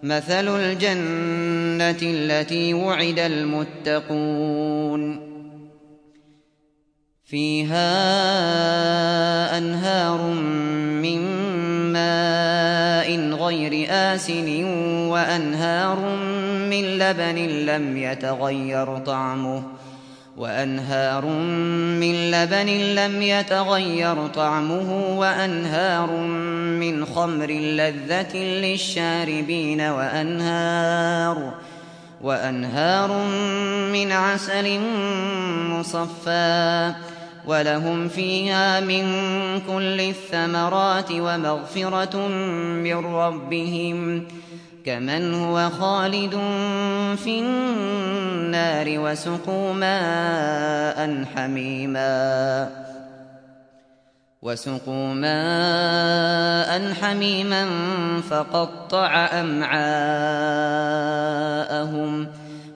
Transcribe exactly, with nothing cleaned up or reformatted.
مثل الجنة التي وعد المتقون فيها أنهار من ماء غير آسن وأنهار من لبن لم يتغير طعمه وأنهار من لبن لم يتغير طعمه وأنهار من خمر لذة للشاربين وأنهار وأنهار من عسل مصفى ولهم فيها من كل الثمرات ومغفرة من ربهم كمن هو خالد في النار وسقوا ماء حميما وسقوا ماء حميما فقطع أمعاءهم